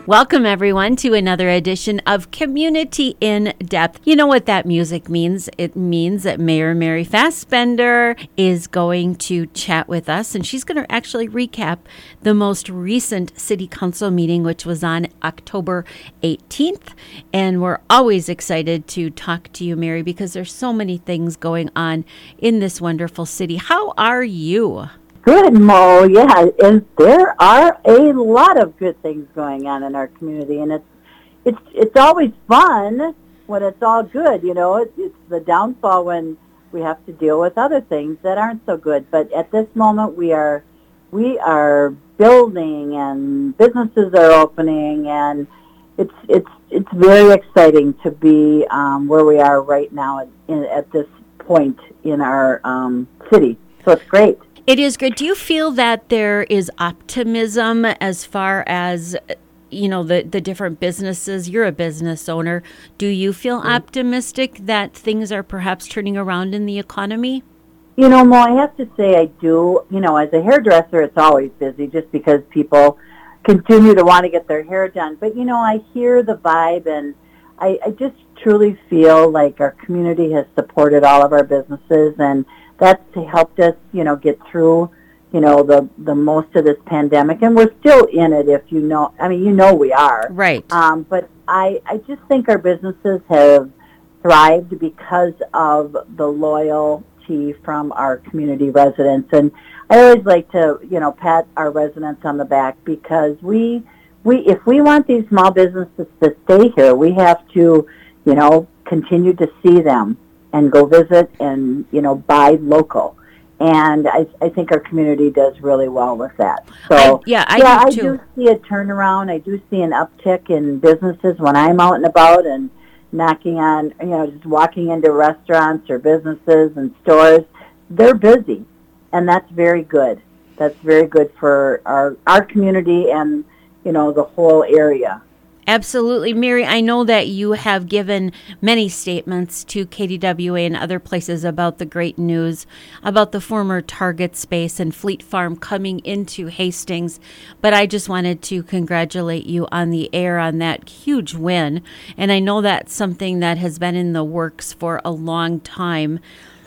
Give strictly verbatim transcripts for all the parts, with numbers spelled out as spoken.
Welcome, everyone, to another edition of Community in Depth. You know what that music means? It means that Mayor Mary Fassbender is going to chat with us, and she's going to actually recap the most recent City Council meeting, which was on October eighteenth. And we're always excited to talk to you, Mary, because there's so many things going on in this wonderful city. How are you? Good, Mo. Yeah, and there are a lot of good things going on in our community, and it's it's it's always fun when it's all good. You know, it's, it's the downfall when we have to deal with other things that aren't so good. But at this moment, we are we are building, and businesses are opening, and it's it's it's very exciting to be um, where we are right now at, in, at this point in our um, city. So it's great. It is good. Do you feel that there is optimism as far as, you know, the, the different businesses? You're a business owner. Do you feel mm-hmm. optimistic that things are perhaps turning around in the economy? You know, Mo, I have to say I do. You know, as a hairdresser, it's always busy just because people continue to want to get their hair done. But, you know, I hear the vibe, and I, I just truly feel like our community has supported all of our businesses, and that's helped us, you know, get through, you know, the, the most of this pandemic. And we're still in it, if you know, I mean, you know we are. Right. Um, but I, I just think our businesses have thrived because of the loyalty from our community residents. And I always like to, you know, pat our residents on the back, because we, we if we want these small businesses to stay here, we have to, you know, continue to see them and go visit and, you know, buy local. And I, I think our community does really well with that. So, I, yeah, I, yeah, do, I too. do see a turnaround. I do see an uptick in businesses when I'm out and about and knocking on, you know, just walking into restaurants or businesses and stores. They're busy, and that's very good. That's very good for our, our community and, you know, the whole area. Absolutely. Mary, I know that you have given many statements to K D W A and other places about the great news about the former Target space and Fleet Farm coming into Hastings, but I just wanted to congratulate you on the air on that huge win, and I know that's something that has been in the works for a long time,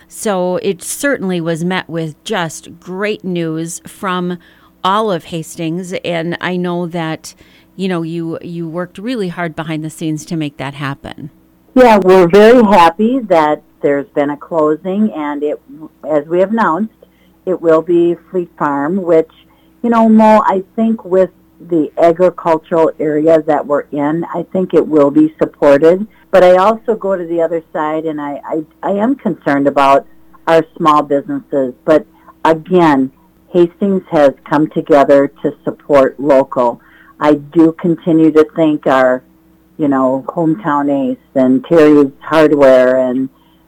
so it certainly was met with just great news from all of Hastings, and I know that you know, you, you worked really hard behind the scenes to make that happen. Yeah, we're very happy that there's been a closing, and it, as we have announced, it will be Fleet Farm, which, you know, Mo, I think with the agricultural area that we're in, I think it will be supported. But I also go to the other side, and I, I, I am concerned about our small businesses. But again, Hastings has come together to support local. I do continue to think our, you know, Hometown Ace and Terry's Hardware and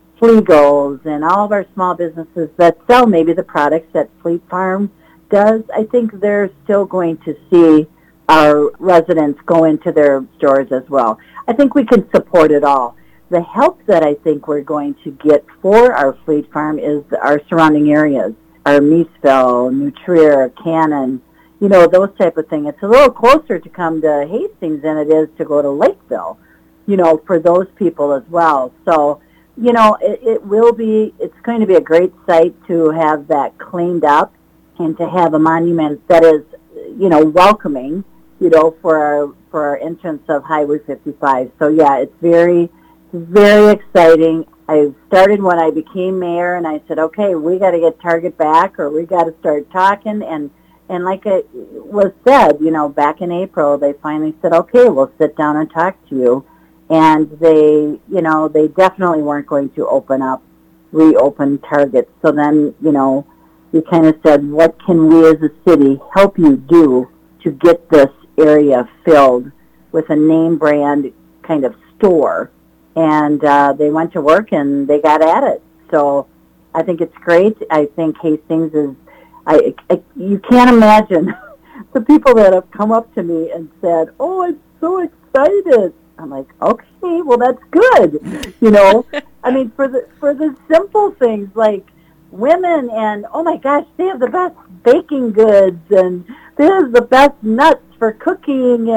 Fleagles and all of our small businesses that sell maybe the products that Fleet Farm does, I think they're still going to see our residents go into their stores as well. I think we can support it all. The help that I think we're going to get for our Fleet Farm is our surrounding areas, our Meesville, New Trier, Cannon, you know, those type of things. It's a little closer to come to Hastings than it is to go to Lakeville, you know, for those people as well. So, you know, it, it will be, it's going to be a great site to have that cleaned up and to have a monument that is, you know, welcoming, you know, for our, for our entrance of Highway fifty-five. So, yeah, it's very, very exciting. I started when I became mayor, and I said, okay, we got to get Target back, or we got to start talking. And And like it was said, you know, back in April, they finally said, okay, we'll sit down and talk to you. And they, you know, they definitely weren't going to open up, reopen Target. So then, you know, we kind of said, what can we as a city help you do to get this area filled with a name brand kind of store? And uh, they went to work, and they got at it. So I think it's great. I think Hastings is, I, I, you can't imagine the people that have come up to me and said, oh, I'm so excited. I'm like, okay, well, that's good. You know, I mean, for the for the simple things like women and, oh, my gosh, they have the best baking goods, and they have the best nuts for cooking. And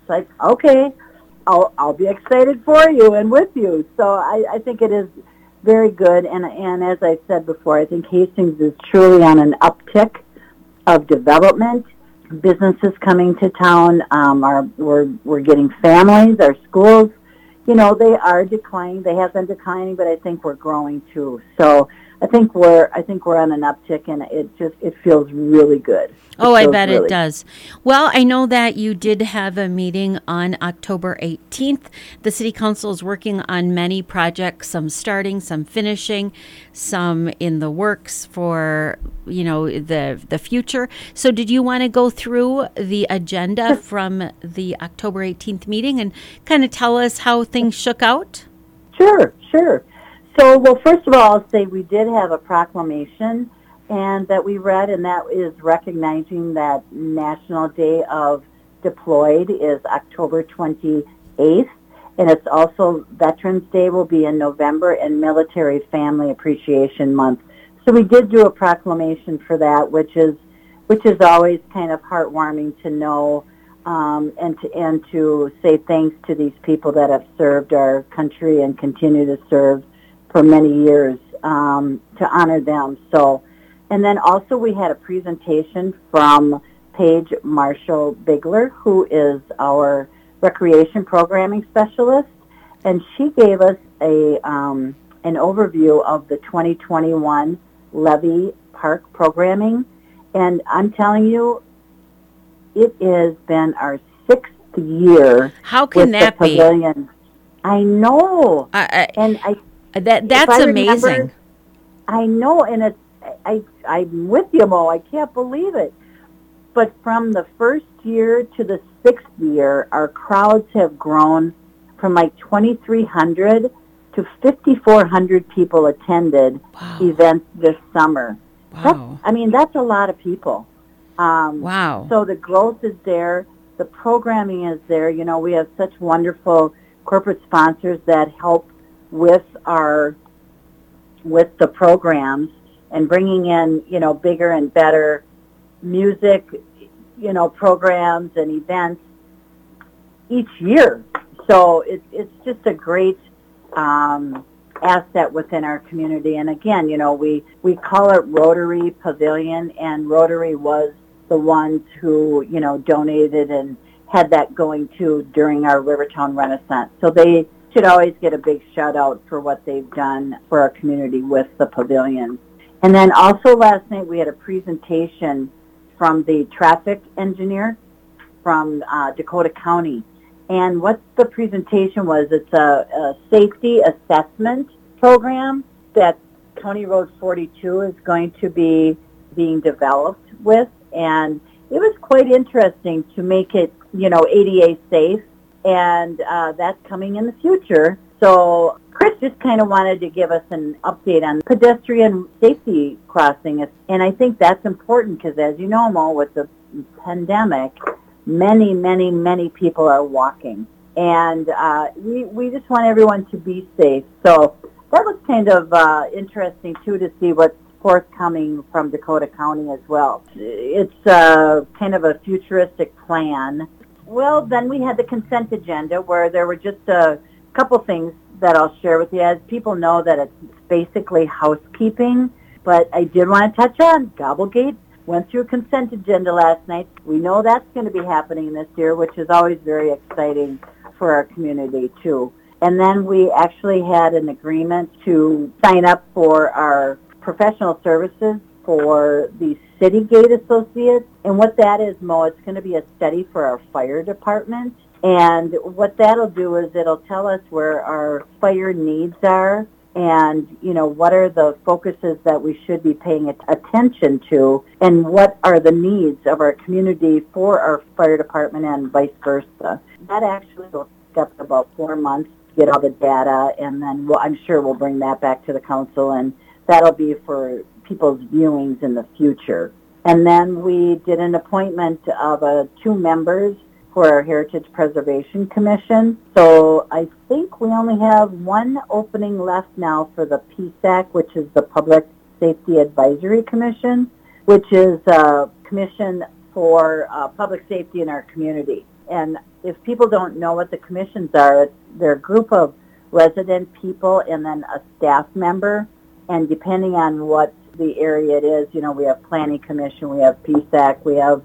it's like, okay, I'll I'll be excited for you and with you. So I, I think it is very good. And and as I said before, I think Hastings is truly on an uptick of development. Businesses coming to town. Um, are we're we're getting families. Our schools, you know, they are declining. They have been declining, but I think we're growing too. So I think we're I think we're on an uptick, and it just it feels really good. It Oh, I feels bet really it does. Well, I know that you did have a meeting on October eighteenth. The City Council is working on many projects, some starting, some finishing, some in the works for, you know, the the future. So did you want to go through the agenda from the October eighteenth meeting and kind of tell us how things shook out? Sure, sure. So, well, first of all, I'll say we did have a proclamation and that we read, and that is recognizing that National Day of Deployed is October twenty-eighth, and it's also Veterans Day will be in November, and Military Family Appreciation Month. So we did do a proclamation for that, which is which is always kind of heartwarming to know, um, and to and to say thanks to these people that have served our country and continue to serve for many years, um, to honor them. So. And then also we had a presentation from Paige Marshall Bigler, who is our recreation programming specialist, and she gave us a um, an overview of the twenty twenty-one Levy Park programming. And I'm telling you, it has been our sixth year. How can with that the be? pavilion. I know, I, and I I, that that's I amazing. remember, I know, and it's. I, I'm with you, Mo. I can't believe it. But from the first year to the sixth year, our crowds have grown from like twenty-three hundred to fifty-four hundred people attended Wow. events this summer. Wow. That's, I mean, that's a lot of people. Um, Wow. So the growth is there. The programming is there. You know, we have such wonderful corporate sponsors that help with our with the programs, and bringing in, you know, bigger and better music, you know, programs and events each year. So it, it's just a great um, asset within our community. And again, you know, we, we call it Rotary Pavilion, and Rotary was the ones who, you know, donated and had that going too during our Rivertown Renaissance. So they should always get a big shout out for what they've done for our community with the pavilion. And then also last night we had a presentation from the traffic engineer from uh, Dakota County. And what the presentation was, it's a, a safety assessment program that County Road forty-two is going to be being developed with. And it was quite interesting to make it, you know, A D A safe. And uh, that's coming in the future. So Chris just kind of wanted to give us an update on pedestrian safety crossing. And I think that's important because, as you know, Mo, with the pandemic, many, many, many people are walking. And uh, we, we just want everyone to be safe. So that was kind of uh, interesting, too, to see what's forthcoming from Dakota County as well. It's uh, kind of a futuristic plan. Well, then we had the consent agenda where there were just a couple things that I'll share with you. As people know that it's basically housekeeping, but I did want to touch on Gobblegate. Went through a consent agenda last night. We know that's going to be happening this year, which is always very exciting for our community too. And then we actually had an agreement to sign up for our professional services for the City Gate Associates. And what that is, Mo, it's going to be a study for our fire department. And what that'll do is it'll tell us where our fire needs are and, you know, what are the focuses that we should be paying attention to and what are the needs of our community for our fire department and vice versa. That actually will take up about four months to get all the data, and then we'll, I'm sure we'll bring that back to the council, and that'll be for people's viewings in the future. And then we did an appointment of uh, two members for our Heritage Preservation Commission. So I think we only have one opening left now for the P S A C, which is the Public Safety Advisory Commission, which is a commission for uh, public safety in our community. And if people don't know what the commissions are, it's, they're a group of resident people and then a staff member. And depending on what the area it is, you know, we have Planning Commission, we have P S A C, we have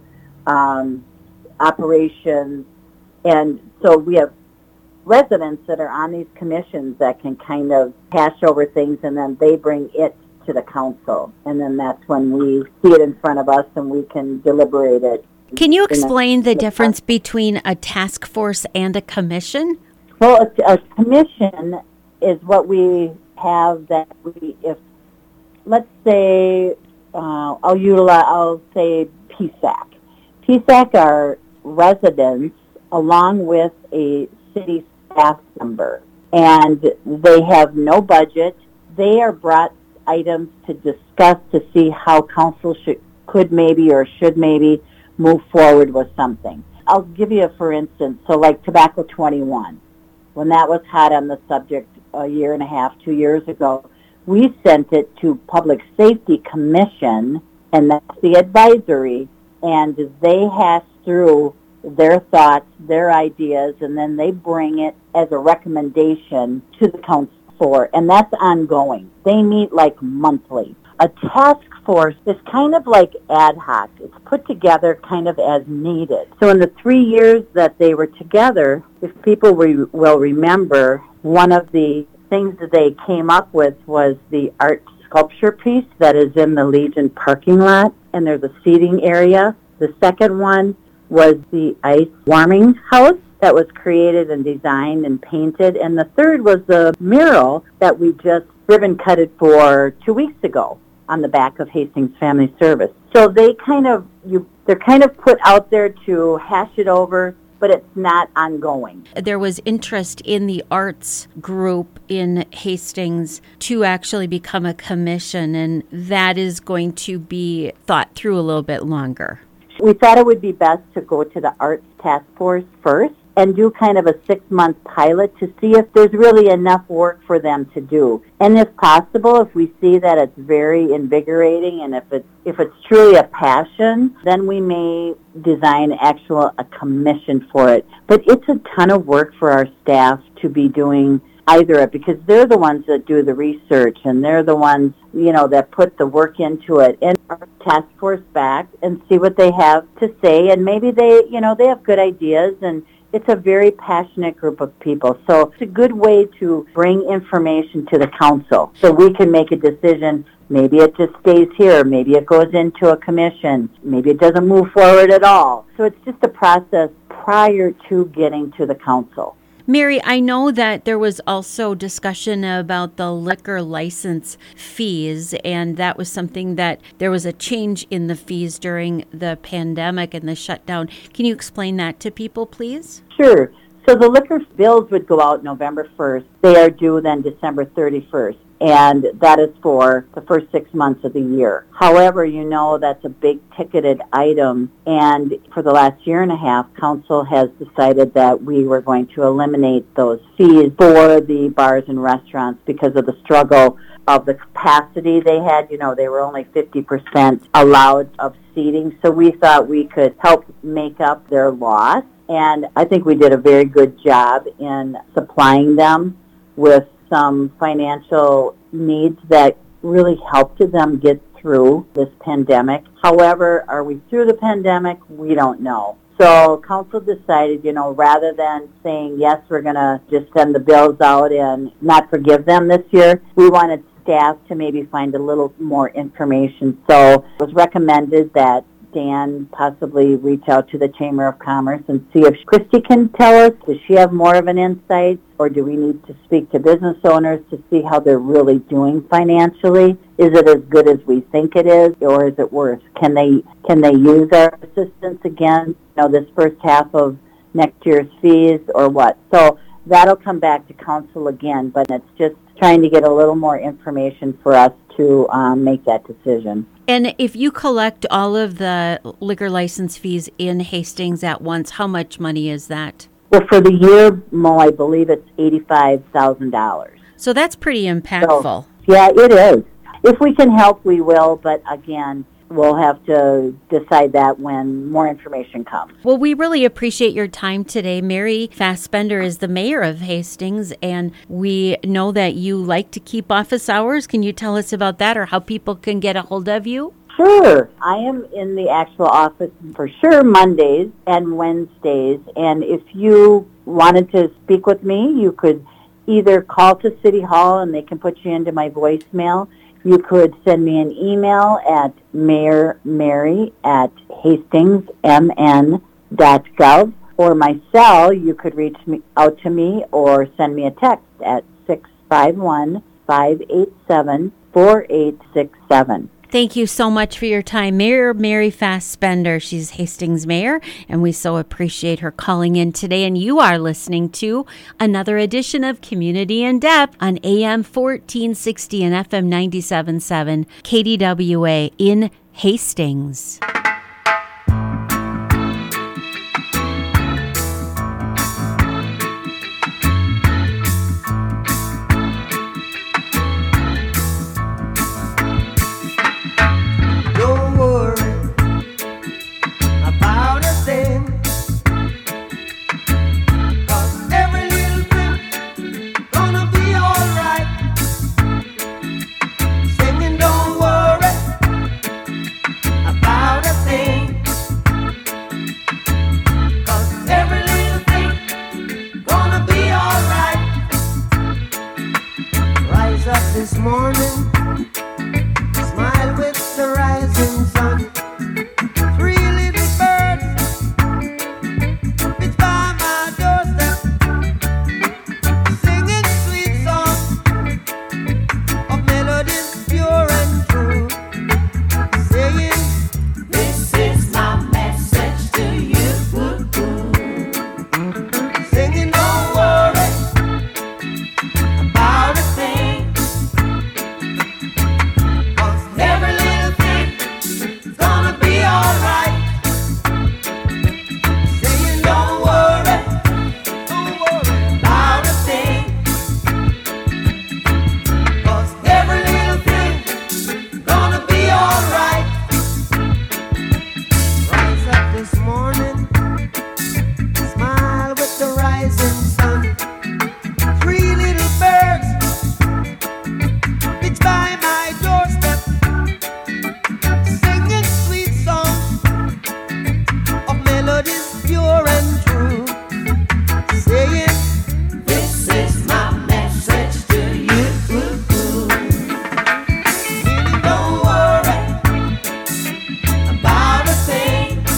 um, operations. And so we have residents that are on these commissions that can kind of hash over things, and then they bring it to the council. And then that's when we see it in front of us and we can deliberate it. Can you explain the difference between a task force and a commission? Well, a, a commission is what we have that we, if, let's say, uh, I'll utilize, I'll say P S A C. P S A C are residents along with a city staff member, and they have no budget. They are brought items to discuss to see how council should, could maybe or should maybe move forward with something. I'll give you a for instance. So like Tobacco twenty-one, when that was hot on the subject a year and a half, two years ago, we sent it to Public Safety Commission, and that's the advisory, and they hash through their thoughts, their ideas, and then they bring it as a recommendation to the council for, and that's ongoing. They meet like monthly. A task force is kind of like ad hoc. It's put together kind of as needed. So in the three years that they were together, if people re- will remember, one of the things that they came up with was the art sculpture piece that is in the Legion parking lot, and there's a seating area. The second one was the ice warming house that was created and designed and painted. And the third was the mural that we just ribbon cutted for two weeks ago on the back of Hastings Family Service. So they kind of, you, they're kind of put out there to hash it over, but it's not ongoing. There was interest in the arts group in Hastings to actually become a commission, and that is going to be thought through a little bit longer. We thought it would be best to go to the Arts Task Force first and do kind of a six-month pilot to see if there's really enough work for them to do. And if possible, if we see that it's very invigorating and if it's, if it's truly a passion, then we may design actual a commission for it. But it's a ton of work for our staff to be doing either it, because they're the ones that do the research and they're the ones, you know, that put the work into it. And our task force back and see what they have to say, and maybe they, you know, they have good ideas, and it's a very passionate group of people. So it's a good way to bring information to the council so we can make a decision. Maybe it just stays here. Maybe it goes into a commission. Maybe it doesn't move forward at all. So it's just a process prior to getting to the council. Mary, I know that there was also discussion about the liquor license fees, and that was something that there was a change in the fees during the pandemic and the shutdown. Can you explain that to people, please? Sure. So the liquor bills would go out November first. They are due then December thirty-first, and that is for the first six months of the year. However, you know that's a big ticketed item, and for the last year and a half, council has decided that we were going to eliminate those fees for the bars and restaurants because of the struggle of the capacity they had. You know, they were only fifty percent allowed of seating, so we thought we could help make up their loss. And I think we did a very good job in supplying them with some financial needs that really helped them get through this pandemic. However, are we through the pandemic? We don't know. So council decided, you know, rather than saying, yes, we're going to just send the bills out and not forgive them this year, we wanted staff to maybe find a little more information. So it was recommended that Dan possibly reach out to the Chamber of Commerce and see if Christy can tell us. Does she have more of an insight, or do we need to speak to business owners to see how they're really doing financially? Is it as good as we think it is, or is it worse? Can they can they use our assistance again, you know, this first half of next year's fees, or what? So that'll come back to council again, but it's just trying to get a little more information for us to um, make that decision. And if you collect all of the liquor license fees in Hastings at once, how much money is that? Well, for the year, Mo, I believe it's eighty-five thousand dollars. So that's pretty impactful. So, yeah, it is. If we can help, we will. But again, we'll have to decide that when more information comes. Well, we really appreciate your time today. Mary Fassbender is the mayor of Hastings, and we know that you like to keep office hours. Can you tell us about that, or how people can get a hold of you? Sure. I am in the actual office for sure Mondays and Wednesdays, and if you wanted to speak with me, you could either call to City Hall and they can put you into my voicemail. You could send me an email at mayormary at hastingsmn dot gov, or my cell, you could reach me out to me or send me a text at six five one, five eight seven, four eight six seven. Thank you so much for your time, Mayor Mary Fassbender. She's Hastings Mayor, and we so appreciate her calling in today. And you are listening to another edition of Community in Depth on A M fourteen sixty and F M ninety-seven point seven K D W A in Hastings.